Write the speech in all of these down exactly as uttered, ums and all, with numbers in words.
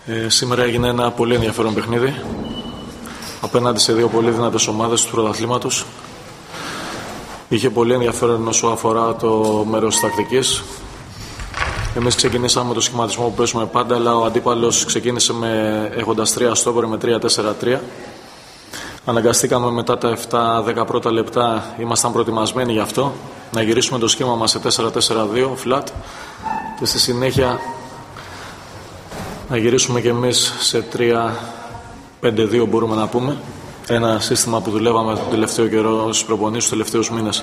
Ε, σήμερα έγινε ένα πολύ ενδιαφέρον παιχνίδι απέναντι σε δύο πολύ δυνατές ομάδες του πρωταθλήματος. Είχε πολύ ενδιαφέρον όσο αφορά το μέρος της τακτικής. Εμείς ξεκινήσαμε με το σχηματισμό που παίζουμε πάντα, αλλά ο αντίπαλος ξεκίνησε με, έχοντας τρία στόπερ με τρία τέσσερα τρία. Αναγκαστήκαμε μετά τα επτά δέκα πρώτα λεπτά, ήμασταν προετοιμασμένοι γι' αυτό, να γυρίσουμε το σχήμα μας σε τέσσερα τέσσερα δύο flat και στη συνέχεια να γυρίσουμε και εμείς σε τρία πέντε δύο, μπορούμε να πούμε. Ένα σύστημα που δουλεύαμε τον τελευταίο καιρό στις προπονήσεις, τους τελευταίους μήνες.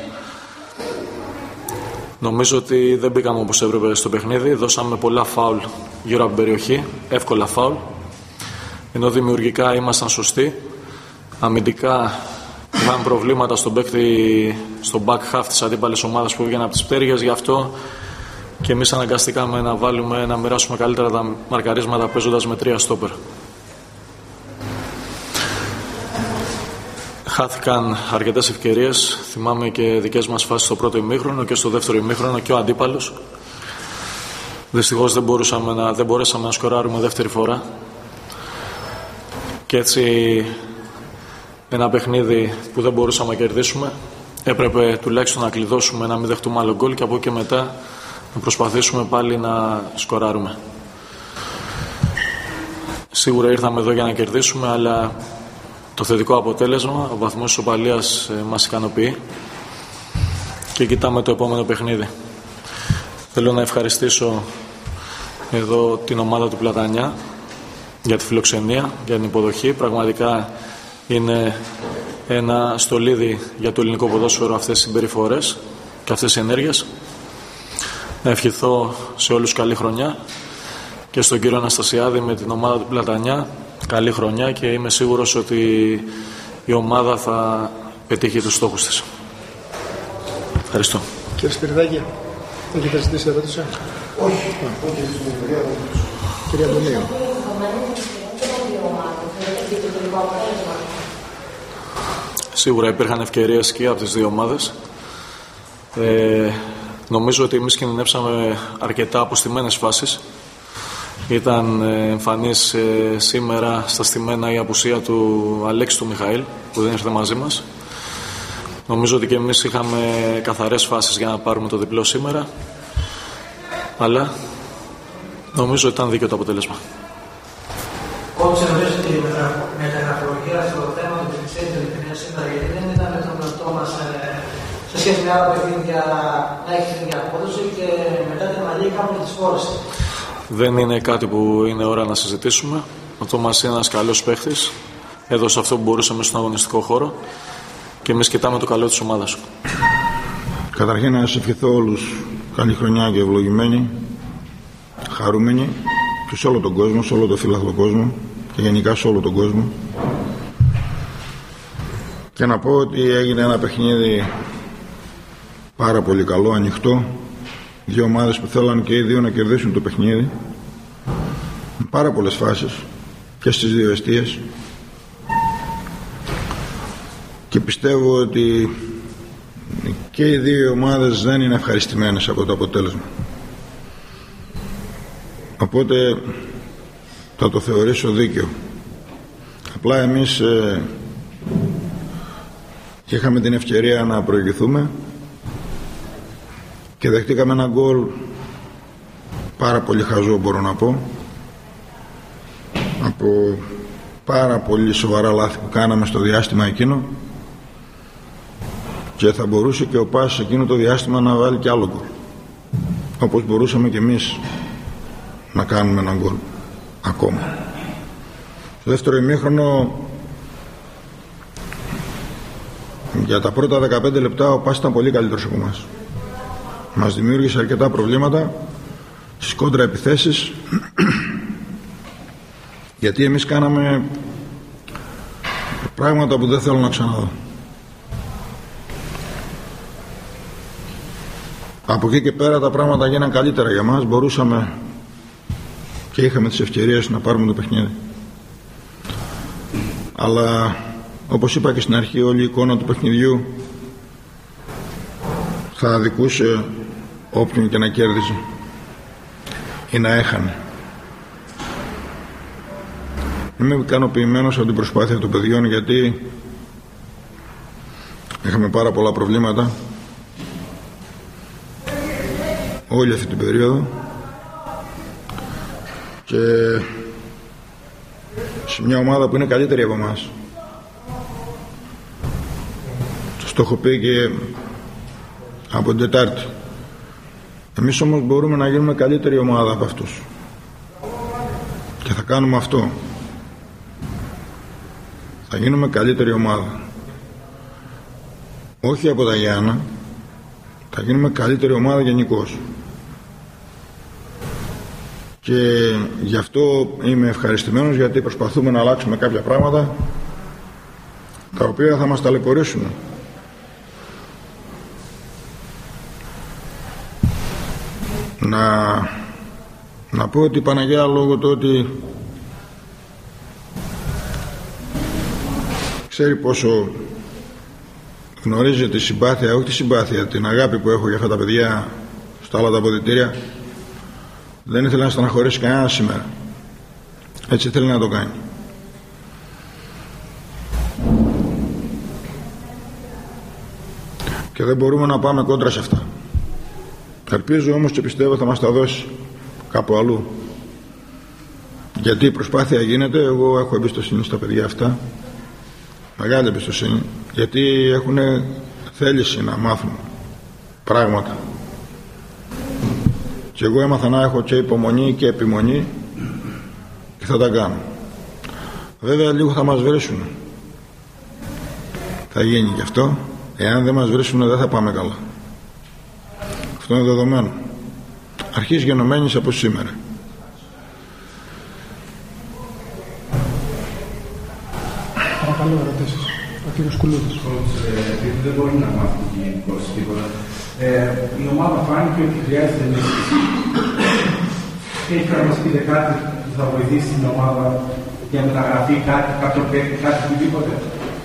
Νομίζω ότι δεν μπήκαμε όπως έπρεπε στο παιχνίδι. Δώσαμε πολλά φάουλ γύρω από την περιοχή, εύκολα φάουλ. Ενώ δημιουργικά ήμασταν σωστοί. Αμυντικά είχαμε προβλήματα στον παίκτη, στο back half της αντίπαλης ομάδας που βγαίνει από τις πτέρυγες. Γι' αυτό και εμείς αναγκαστήκαμε να βάλουμε, να μοιράσουμε καλύτερα τα μαρκαρίσματα παίζοντας με τρία στόπερ. Χάθηκαν αρκετές ευκαιρίες. Θυμάμαι και δικές μας φάσεις στο πρώτο ημίχρονο και στο δεύτερο ημίχρονο και ο αντίπαλος. Δυστυχώς δεν, μπορούσαμε να, δεν μπορέσαμε να σκοράρουμε δεύτερη φορά. Και έτσι ένα παιχνίδι που δεν μπορούσαμε να κερδίσουμε. Έπρεπε τουλάχιστον να κλειδώσουμε, να μην δεχτούμε άλλο γκολ και από εκεί και μετά να προσπαθήσουμε πάλι να σκοράρουμε. Σίγουρα ήρθαμε εδώ για να κερδίσουμε, αλλά το θετικό αποτέλεσμα, ο βαθμός ισοπαλίας ε, μας ικανοποιεί και κοιτάμε το επόμενο παιχνίδι. Θέλω να ευχαριστήσω εδώ την ομάδα του Πλατανιά για τη φιλοξενία, για την υποδοχή. Πραγματικά είναι ένα στολίδι για το ελληνικό ποδόσφαιρο αυτές οι συμπεριφορές και αυτές οι ενέργειες. Να ευχηθώ σε όλους καλή χρονιά και στον κύριο Αναστασιάδη με την ομάδα του Πλατανιά καλή χρονιά και είμαι σίγουρος ότι η ομάδα θα πετύχει τους στόχους της. Ευχαριστώ. Κύριε Σπυριδάκη, έχετε ζητήσει ερώτηση? Όχι. Κύριε Αντωνίου. Σίγουρα υπήρχαν ευκαιρίες και από τις δύο ομάδες. Ε, νομίζω ότι εμείς κινδυνεύσαμε αρκετά αποστημένες φάσεις. Ήταν εμφανής ε, σήμερα στα στημένα η απουσία του Αλέξη του Μιχαήλ που δεν ήρθε μαζί μας. Νομίζω ότι και εμείς είχαμε καθαρές φάσεις για να πάρουμε το διπλό σήμερα, αλλά νομίζω ότι ήταν δίκαιο το αποτέλεσμα. Κόψε νομίζω ότι η μεταγραφολογία στο θέμα του Τριξένη του Λιπινία σήμερα, γιατί δεν ήταν με τον εαυτό μας σε σχέση με άλλα παιχνίδια να έχει την ίδια απόδοση και μετά την Μαλή κάπου τις φόρεσε. Δεν είναι κάτι που είναι ώρα να συζητήσουμε. Ο Τόμας είναι ένας καλός παίχτης. Έδωσε αυτό που μπορούσε μέσα στον αγωνιστικό χώρο και εμείς κοιτάμε το καλό της ομάδας. Καταρχήν να σας ευχηθώ όλους καλή χρονιά και ευλογημένοι, χαρούμενοι και σε όλο τον κόσμο, σε όλο τον φιλαθλό κόσμο και γενικά σε όλο τον κόσμο. Και να πω ότι έγινε ένα παιχνίδι πάρα πολύ καλό, ανοιχτό. Δύο ομάδες που θέλαν και οι δύο να κερδίσουν το παιχνίδι. Με πάρα πολλές φάσεις και στις δύο εστίες. Και πιστεύω ότι και οι δύο ομάδες δεν είναι ευχαριστημένες από το αποτέλεσμα. Οπότε θα το θεωρήσω δίκαιο. Απλά εμείς ε, είχαμε την ευκαιρία να προηγηθούμε και δεχτήκαμε ένα γκολ πάρα πολύ χαζό, μπορώ να πω, από πάρα πολύ σοβαρά λάθη που κάναμε στο διάστημα εκείνο, και θα μπορούσε και ο Πας εκείνο το διάστημα να βάλει κι άλλο γκολ, όπως μπορούσαμε και εμείς να κάνουμε ένα γκολ ακόμα. Στο δεύτερο ημίχρονο, για τα πρώτα δεκαπέντε λεπτά ο Πας ήταν πολύ καλύτερος από εμάς. Μας δημιούργησε αρκετά προβλήματα στις κόντρα επιθέσεις γιατί εμείς κάναμε πράγματα που δεν θέλω να ξαναδώ. Από εκεί και πέρα τα πράγματα γίναν καλύτερα για μας. Μπορούσαμε και είχαμε τις ευκαιρίες να πάρουμε το παιχνίδι, αλλά όπως είπα και στην αρχή, όλη η εικόνα του παιχνιδιού θα αδικούσε όποιον και να κέρδιζε ή να έχανε. Είμαι ικανοποιημένος από την προσπάθεια των παιδιών, γιατί είχαμε πάρα πολλά προβλήματα όλη αυτή την περίοδο και σε μια ομάδα που είναι καλύτερη από εμάς. Τους το έχω πει και από την Τετάρτη. Εμείς όμως μπορούμε να γίνουμε καλύτερη ομάδα από αυτούς και θα κάνουμε αυτό. Θα γίνουμε καλύτερη ομάδα, όχι από τα Γιάννα, θα γίνουμε καλύτερη ομάδα γενικώς. Και γι' αυτό είμαι ευχαριστημένος, γιατί προσπαθούμε να αλλάξουμε κάποια πράγματα τα οποία θα μας ταλαιπωρήσουν. Να, να πω ότι η Παναγιά, λόγω του ότι ξέρει πόσο γνωρίζει τη συμπάθεια, όχι τη συμπάθεια, την αγάπη που έχω για αυτά τα παιδιά στα άλλα τα αποδυτήρια, δεν ήθελε να στεναχωρήσει κανένα σήμερα. Έτσι θέλει να το κάνει. Και δεν μπορούμε να πάμε κόντρα σε αυτά. Ελπίζω όμως και πιστεύω θα μας τα δώσει κάπου αλλού, γιατί η προσπάθεια γίνεται. Εγώ έχω εμπιστοσύνη στα παιδιά αυτά, μεγάλη εμπιστοσύνη, γιατί έχουν θέληση να μάθουν πράγματα και εγώ έμαθα να έχω και υπομονή και επιμονή και θα τα κάνω. Βέβαια λίγο θα μας βρίσουν, θα γίνει και αυτό. Εάν δεν μας βρίσουν δεν θα πάμε καλά. Αυτό είναι δεδομένο. Αρχής γενομένης από σήμερα. Παρακαλώ, ερωτήσεις. Ο κύριος Κουλούδης. Επειδή δεν μπορεί να μάθει γενικώς τίποτα, η ομάδα φάνηκε ότι χρειάζεται ενίσχυση. Έχει να μας πείτε κάτι που θα βοηθήσει την ομάδα για μεταγραφή, κάτι, κάποιο παίκτη, κάτι οτιδήποτε?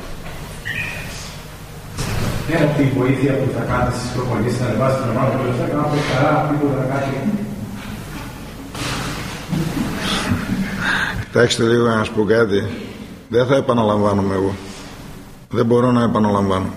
Πέρα από τη βοήθεια που θα κάνετε στις προπονήσεις, να ανεβάσετε την ομάδα, που θα κάνετε χαρά, τίποτα, κάτι. Κοιτάξτε λίγο να σας πω κάτι. Δεν θα επαναλαμβάνομαι εγώ. Δεν μπορώ να επαναλαμβάνω.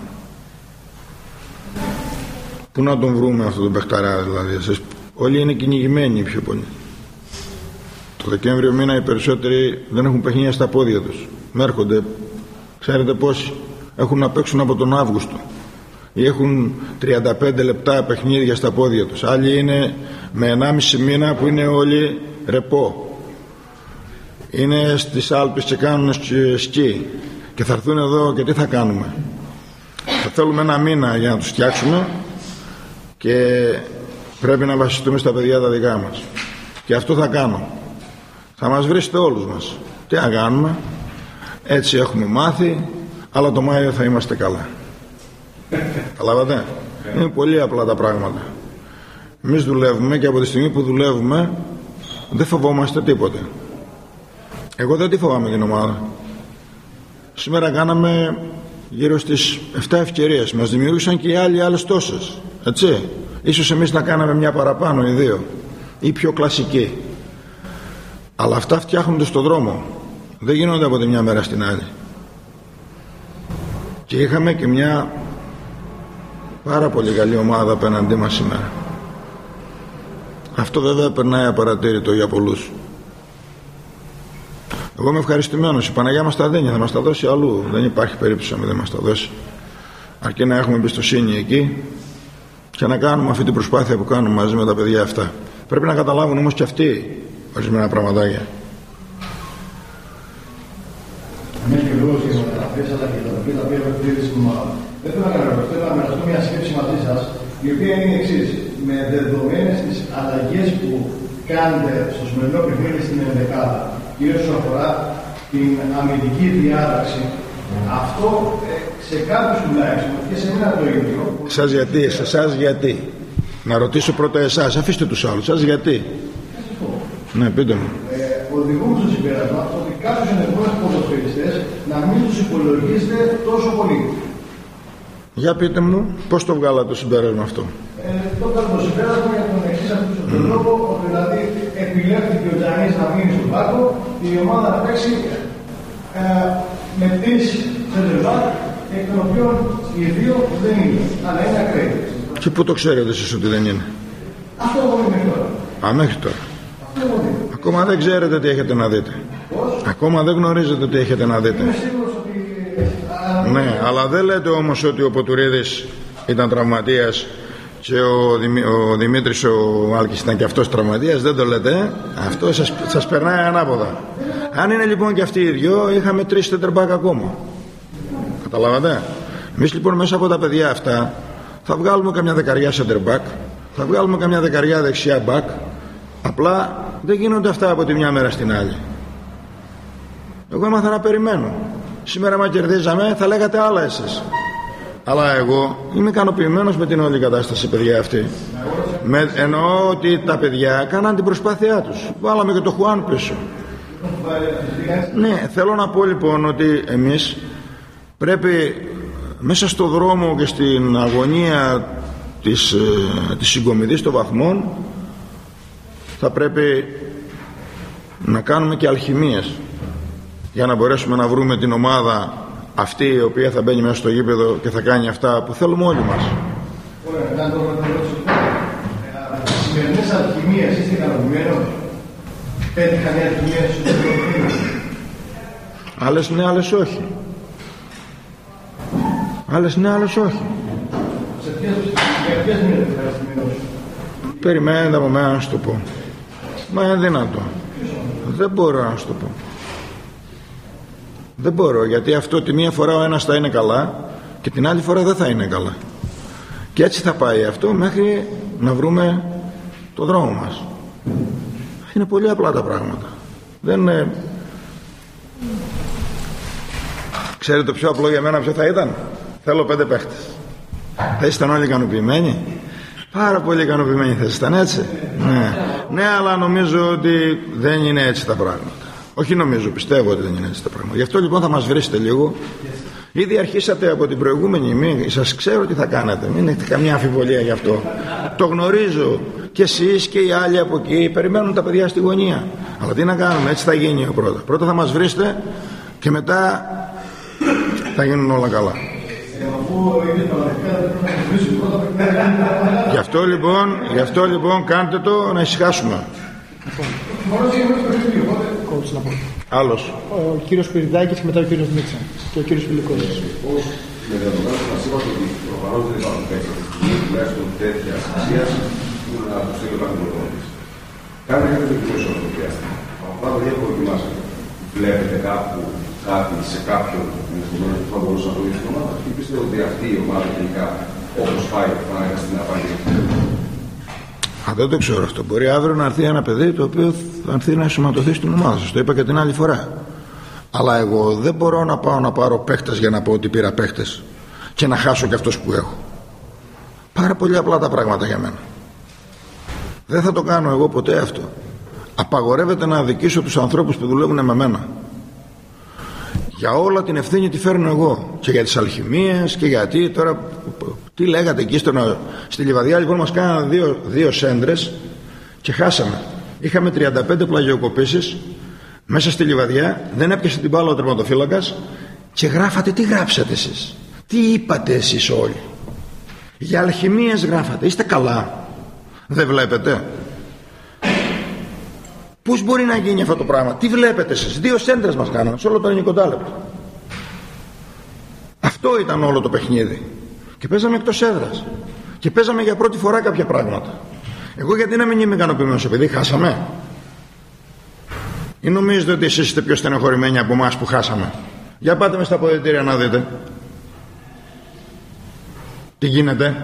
Πού να τον βρούμε αυτόν τον παιχταρά, δηλαδή? Εσείς, όλοι είναι κυνηγημένοι πιο πολύ. Το Δεκέμβριο μήνα οι περισσότεροι δεν έχουν παιχνίδια στα πόδια τους. Μέρχονται, ξέρετε πόσοι έχουν να παίξουν από τον Αύγουστο ή έχουν τριάντα πέντε λεπτά παιχνίδια στα πόδια τους. Άλλοι είναι με ενάμιση μήνα που είναι όλοι ρεπό. Είναι στις Άλπεις και κάνουν σκι και θα έρθουν εδώ και τι θα κάνουμε? Θα θέλουμε ένα μήνα για να τους φτιάξουμε και πρέπει να βασιστούμε στα παιδιά τα δικά μας, και αυτό θα κάνω. Θα μας βρίσκετε όλους μας. Τι να κάνουμε? Έτσι έχουμε μάθει, αλλά το Μάιο θα είμαστε καλά. Καταλάβατε? Είναι πολύ απλά τα πράγματα. Εμείς δουλεύουμε και από τη στιγμή που δουλεύουμε δεν φοβόμαστε τίποτε. Εγώ δεν τη φοβάμαι την ομάδα. Σήμερα κάναμε γύρω στις επτά ευκαιρίες. Μας δημιούργησαν και οι άλλοι άλλες τόσες. Έτσι. Ίσως εμείς να κάναμε μια παραπάνω ή δύο ή πιο κλασική. Αλλά αυτά φτιάχνονται στον δρόμο. Δεν γίνονται από τη μια μέρα στην άλλη. Και είχαμε και μια πάρα πολύ καλή ομάδα απέναντί μας σήμερα. Αυτό βέβαια περνάει απαρατήρητο για πολλούς. Εγώ είμαι ευχαριστημένος. Η Παναγιά μας τα δίνει, θα μας τα δώσει αλλού. Δεν υπάρχει περίπτωση να δεν μας τα δώσει. Αρκεί να έχουμε εμπιστοσύνη εκεί και να κάνουμε αυτή την προσπάθεια που κάνουμε μαζί με τα παιδιά αυτά. Πρέπει να καταλάβουν όμως και αυτοί ορισμένα πραγματάκια. Είναι και λόγος για μεταγραφές, αλλά και τα οποία τα οποία έχουν στην ομάδα. Δεν θέλω να κάνω, θέλω να μοιραστώ μια σκέψη μαζί σας, η οποία είναι η εξής. Με δεδομένες τις αλλαγές που κάνετε στο σημερινό παιχνίδι στην ενδεκάδα, κυρίως όσον αφορά την αμυντική διάταξη, αυτό ε, σε κάποιους τουλάχιστον και σε μένα το ίδιο. Σας γιατί, σε εσάς γιατί? Να ρωτήσω πρώτα εσάς, αφήστε τους άλλους. Σας γιατί? Ναι, πείτε μου. Ε, οδηγούμε στο συμπέρασμα ότι κάποιους ενεργούς ποδοσφαιριστές να μην τους υπολογίζετε τόσο πολύ. Για πείτε μου, πώς το βγάλατε το συμπέρασμα αυτό? Ε, το βγάλω το συμπέρασμα για τον εξής αυτόν τον λόγο, ότι δηλαδή επιλέχθηκε ο Τζανής να μείνει στον πάγκο η ομάδα να παίξει ε, με τρεις center-back, εκ των οποίων οι δύο δεν είναι, αλλά είναι ακραίοι. Και πού το ξέρετε εσείς ότι δεν είναι? Αυτό εγώ μέχρι τώρα. Α, μέχρι τώρα. Ακόμα δεν ξέρετε τι έχετε να δείτε. Πώς? Ακόμα δεν γνωρίζετε τι έχετε να δείτε. Είμαι σίγουρος ότι... Ναι, αλλά δεν λέτε όμως ότι ο Ποτουρίδης ήταν τραυματίας και ο, Δημή, ο Δημήτρης ο Άλκης ήταν και αυτός τραυματίας. Δεν το λέτε. Αυτό σας, σας περνάει ανάποδα. Αν είναι λοιπόν και αυτοί οι δυο, είχαμε τρεις τετρμπάκ ακόμα. Καταλάβατε? Εμείς λοιπόν μέσα από τα παιδιά αυτά θα βγάλουμε καμιά δεκαριά center back, θα βγάλουμε καμιά δεκαριά δεξιά back. Απλά δεν γίνονται αυτά από τη μια μέρα στην άλλη. Εγώ έμαθα να περιμένω. Σήμερα μα κερδίζαμε, θα λέγατε άλλα εσείς. Αλλά εγώ είμαι ικανοποιημένος με την όλη κατάσταση, παιδιά, αυτή. Με, εννοώ ότι τα παιδιά κάναν την προσπάθειά τους. Βάλαμε και το Χουάν πίσω. Ναι, θέλω να πω λοιπόν ότι εμείς πρέπει μέσα στο δρόμο και στην αγωνία της, της συγκομιδής των βαθμών θα πρέπει να κάνουμε και αλχημίες για να μπορέσουμε να βρούμε την ομάδα αυτή η οποία θα μπαίνει μέσα στο γήπεδο και θα κάνει αυτά που θέλουμε όλοι μας. Ωραία, να το ρωτήσω. Σημερινές αλχημίες είστε ικανοποιημένος? Πέτυχαν οι αλχημίες στο γήπεδο? Άλλες ναι, άλλες όχι. Άλλες ναι, άλλες όχι. Σε ποιες μήνες ευχαριστημένος? Περιμένετε από μένα να σου το πω. Μα είναι δυνατό. Δεν μπορώ να σου το πω. Δεν μπορώ, γιατί αυτό τη μία φορά ο ένας θα είναι καλά και την άλλη φορά δεν θα είναι καλά. Και έτσι θα πάει αυτό μέχρι να βρούμε το δρόμο μας. Είναι πολύ απλά τα πράγματα. Δεν είναι... Ξέρετε το πιο απλό για μένα ποιο θα ήταν? Θέλω πέντε παίχτες. Θα ήσταν όλοι ικανοποιημένοι? Πάρα πολύ ικανοποιημένοι θα ήσταν, έτσι? Ναι. Ναι, αλλά νομίζω ότι δεν είναι έτσι τα πράγματα. Όχι νομίζω, πιστεύω ότι δεν είναι έτσι τα πράγματα. Γι' αυτό λοιπόν θα μας βρίσετε λίγο. Ήδη αρχίσατε από την προηγούμενη ημί, σας ξέρω τι θα κάνετε. Μην έχετε καμιά αμφιβολία γι' αυτό. Το γνωρίζω. Και εσείς και οι άλλοι από εκεί περιμένουν τα παιδιά στη γωνία. Αλλά τι να κάνουμε, έτσι θα γίνει πρώτα. Πρώτα θα μας βρίσετε και μετά θα γίνουν όλα καλά. Γι' αυτό λοιπόν, γι' αυτό λοιπόν κάντε το να ησυχάσουμε. Άλλος. Ο κύριος Πυριδάκης και μετά ο κύριος Μίτσα και ο κύριος Φιλικόδης. Με δεδομένο μας είπατε ότι προφανώς δεν υπάρχουν παίκτες τουλάχιστον τέτοια αξίας που να τους στείλει ο πρωτοβουλής. Κάνετε κάτι δοκιμές αυτό το διάστημα. Από αυτά τα παιδιά που δοκιμάσατε, βλέπετε κάπου κάτι σε κάποιον που θα μπορούσε να το δει στην ομάδα ή πιστεύω ότι αυτή η ομάδα τελικά όπως πάει θα αναγκαστεί να πάει? Α, δεν το ξέρω αυτό. Μπορεί αύριο να έρθει ένα παιδί το οποίο θα έρθει να ενσωματωθεί στην ομάδα σας. Το είπα και την άλλη φορά. Αλλά εγώ δεν μπορώ να πάω να πάρω παίχτες για να πω ότι πήρα παίχτες και να χάσω και αυτός που έχω. Πάρα πολύ απλά τα πράγματα για μένα. Δεν θα το κάνω εγώ ποτέ αυτό. Απαγορεύεται να αδικήσω τους ανθρώπους που δουλεύουν με μένα. Για όλα την ευθύνη τη φέρνω εγώ. Και για τις αλχημίες και γιατί τώρα. Τι λέγατε εκεί στο, στη Λιβαδιά? Λοιπόν μας κάνανε δύο, δύο σέντρες και χάσαμε. Είχαμε τριάντα πέντε πλαγιοκοπήσεις μέσα στη Λιβαδιά. Δεν έπιασε την μπάλα ο τερματοφύλακας και γράφατε. Τι γράψατε εσείς? Τι είπατε εσείς όλοι? Για αλχημίες γράφατε. Είστε καλά? Δεν βλέπετε? Πώς μπορεί να γίνει αυτό το πράγμα? Τι βλέπετε εσείς? Δύο σέντρες μας κάνανε σε όλο το ενενήντα λεπτό. Αυτό ήταν όλο το παιχνίδι. Και παίζαμε εκτός έδρας. Και παίζαμε για πρώτη φορά κάποια πράγματα. Εγώ γιατί να μην είμαι ικανοποιημένος επειδή χάσαμε? Ή νομίζετε ότι εσείς είστε πιο στενοχωρημένοι από εμάς που χάσαμε? Για πάτε με στα αποδυτήρια να δείτε τι γίνεται.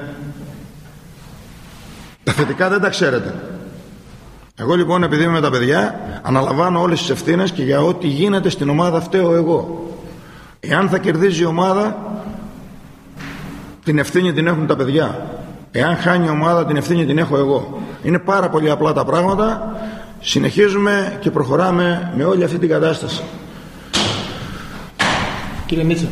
Τα θετικά δεν τα ξέρετε. Εγώ λοιπόν επειδή είμαι με τα παιδιά αναλαμβάνω όλες τις ευθύνες και για ό,τι γίνεται στην ομάδα φταίω εγώ. Εάν θα κερδίζει η ομάδα την ευθύνη την έχουν τα παιδιά. Εάν χάνει η ομάδα την ευθύνη την έχω εγώ. Είναι πάρα πολύ απλά τα πράγματα. Συνεχίζουμε και προχωράμε με όλη αυτή την κατάσταση. Κύριε Μίτσα.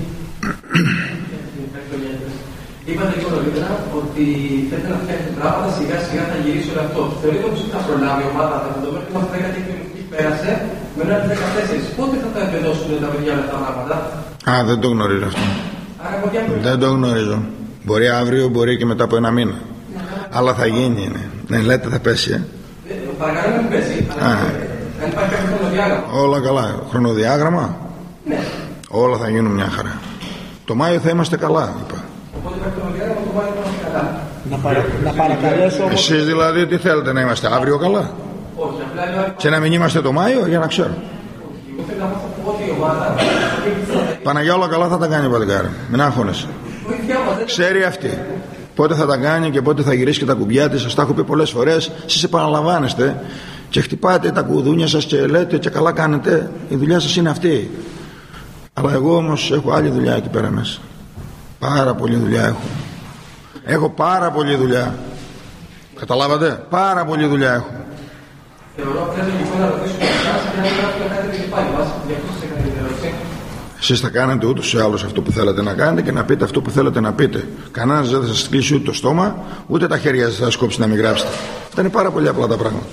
Είπατε λίγο νωρίτερα ότι θέλετε να φτιάξετε πράγματα, σιγά σιγά θα γυρίσει όλο αυτό. Θεωρείτε πως θα προλάβει η ομάδα, θα το δούμε ότι είμαστε κάτι που πέρασε Μετά τις δεκατέσσερις, πότε θα τα επενδώσουν τα παιδιά με τα πράγματα? Α, δεν το γνωρίζω αυτό. Άρα, δεν το γνωρίζω. Μπορεί αύριο, μπορεί και μετά από ένα μήνα. Ναι, αλλά θα γίνει, είναι. Ναι, λέτε θα πέσει, ε. Παρακαλώ μην πέσει. Α, αν υπάρχει κάποιο χρονοδιάγραμμα. Όλα καλά. Χρονοδιάγραμμα. Ναι. Όλα θα γίνουν μια χαρά. Το Μάιο θα είμαστε καλά, είπα. Οπότε υπάρχει χρονοδιάγραμμα, το Μάιο θα είμαστε καλά. Να, παρα... να παρακαλέσω όμως... Εσείς δηλαδή τι θέλετε, να είμαστε αύριο καλά? Όχι, απλά... Και να μην είμαστε το Μάιο, για να ξέρω. Όχι, εγώ θέλω να πω ότι η ομάδα... Παναγιά, όλα καλά θα τα κάνει, παλικάρι. Μην άγχωνεσαι. Ξέρει αυτή πότε θα τα κάνει και πότε θα γυρίσει και τα κουμπιά της. Σας τα έχω πει πολλές φορές. Εσείς επαναλαμβάνεστε και χτυπάτε τα κουδούνια σας και λέτε και καλά κάνετε. Η δουλειά σας είναι αυτή. Αλλά εγώ όμως έχω άλλη δουλειά εκεί πέρα μέσα. Πάρα πολλή δουλειά έχω. Έχω πάρα πολλή δουλειά. Καταλάβατε? Πάρα πολλή δουλειά έχω. Θεωρώ πρέπει λοιπόν να ρωτήσουμε εσάς και να μην κάνετε και πάλι μας. Γι' αυτό σας έκανε την ερώτηση. Εσείς θα κάνετε ούτως ή άλλως αυτό που θέλετε να κάνετε και να πείτε αυτό που θέλετε να πείτε. Κανένας δεν θα σας κλείσει ούτε το στόμα, ούτε τα χέρια σας θα σας κόψει να μην γράψετε. Αυτά είναι πάρα πολύ απλά τα πράγματα.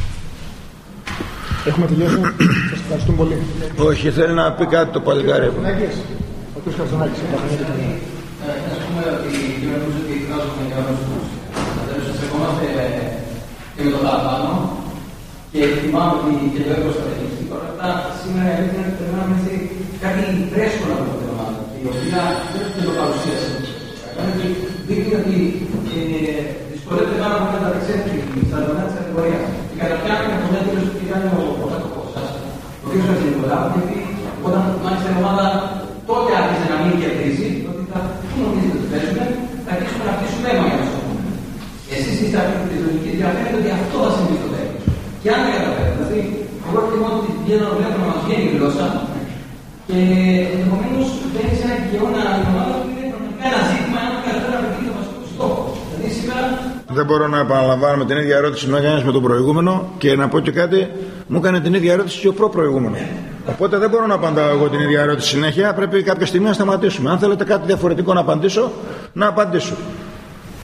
Έχουμε τελειώσει. Σας ευχαριστούμε πολύ. Όχι, θέλει να πει κάτι το παλικάρι. Ο κ. Χαρτζανάκης. Ας πούμε ότι η νομίζω ότι εκφράζουμε για όλους τους. Τέλος, σας ευχόμαστε και με το παραπάνω και θυμάμαι ότι και το έργο στρατηγική. Παρ' αυτά, σήμερα η αλήθεια είναι ότι περνάμε κάτι φρέσκο από την ομάδα, η οποία δεν το παρουσίασε. Δείχνει ότι δυσκολεύεται πάρα πολύ να ταξίδι στα δεδομένα της κατηγορίας. Και καταφτιάχνει με τον έντυπο που κάνει ο κατοικός σας, ο κ. Χατζηνικολάου, γιατί όταν μάλιστα η ομάδα τότε άρχισε να μην κερδίζει, ότι θα πού νομίζετε ότι παίζουμε, θα αρχίσουμε να αφήσουμε αίμα για να το πούμε. Εσείς είστε αυτή τη λογική διαφαίνεται ότι αυτό θα συμβεί στο τέλος. Και αν δεν καταφέρετε, δηλαδή, εγώ εκτιμώ ότι βγαίνω βλέπω να μας βγαίνει η γλώσσα. Και ενδεχομένως μπαίνει σε ένα γεγονό η ομάδα που είναι πραγματικά ένα ζήτημα, αν καταφέρει να πετύχει το βασικό του στόχο. Δηλαδή σήμερα. Δεν μπορώ να επαναλαμβάνω την ίδια ερώτηση που έκανε με τον προηγούμενο και να πω και κάτι, μου έκανε την ίδια ερώτηση και ο προ-προηγούμενο. Οπότε δεν μπορώ να απαντάω εγώ την ίδια ερώτηση συνέχεια. Πρέπει κάποια στιγμή να σταματήσουμε. Αν θέλετε κάτι διαφορετικό να απαντήσω, να απαντήσω.